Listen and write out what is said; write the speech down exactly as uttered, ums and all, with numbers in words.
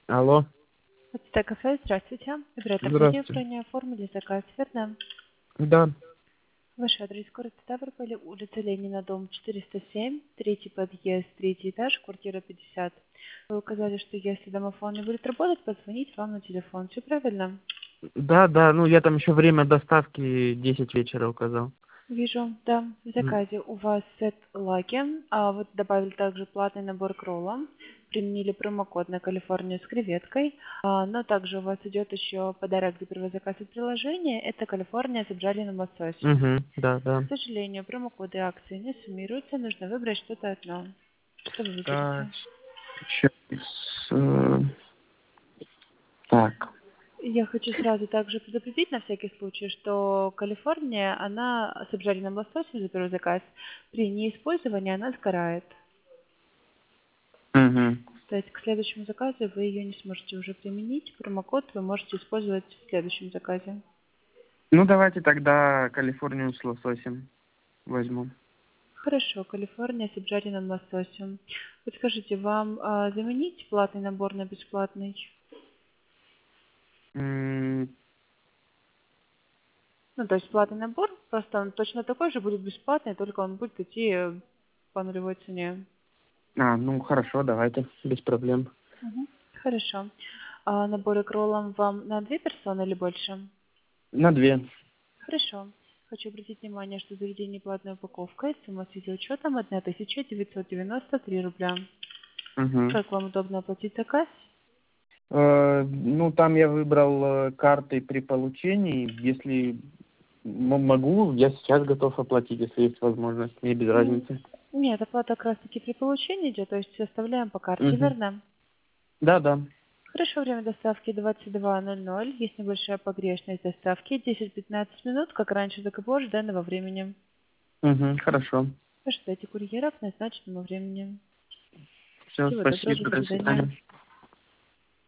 Алло. Это кафе, здравствуйте. Оператор Здравствуйте. бронирования оформили заказ, верно? Да. Ваш адрес город Ставрополь, улица Ленина, дом четыреста семь, третий подъезд, третий этаж, квартира пятьдесят. Вы указали, что если домофон не будет работать, позвонить вам на телефон. Все правильно? Да, да, ну я там еще время доставки десять вечера указал. Вижу, да. В М, заказе у вас сет лаки, а вот добавили также платный набор к роллам, применили промокод на Калифорнию с креветкой, а, но также у вас идет еще подарок за первый заказ от приложения, это Калифорния с обжаренным лососем. Мгм, да, да. К сожалению, промокоды и акции не суммируются, нужно выбрать что-то одно. Что вы Так, выберете? сейчас. э, Так. Я хочу сразу также предупредить на всякий случай, что Калифорния, она с обжаренным лососем за первый заказ, при неиспользовании она сгорает. Мгм. То есть к следующему заказу вы ее не сможете уже применить. Промокод вы можете использовать в следующем заказе. Ну давайте тогда Калифорнию с лососем возьму. Хорошо, Калифорния с обжаренным лососем. Вот скажите, вам а, заменить платный набор на бесплатный? М, Ну, то есть платный набор, просто он точно такой же будет бесплатный, только он будет идти э, по нулевой цене. А, ну хорошо, давайте, без проблем. Мгм. Хорошо. А наборы к роллам вам на две персоны или больше? На две. Хорошо. Хочу обратить внимание, что заведение платная упаковка и сумма с видеоучетом тысяча девятьсот девяносто три рубля. Мгм. Как вам удобно оплатить заказ? Э, ну там я выбрал э, картой при получении. Если м- могу, я сейчас готов оплатить, если есть возможность. Мне без М, разницы. Нет, оплата как раз таки при получении идет, то есть все оставляем по карте, Мгм. верно? Да, да. Хорошо, время доставки двадцать два ноль ноль. Есть небольшая погрешность доставки. десять-пятнадцать минут, как раньше договор данного времени. Мгм, хорошо. Ожидайте курьера к назначенному времени. Все, Всего доброго, спасибо, до до свидания. свидания.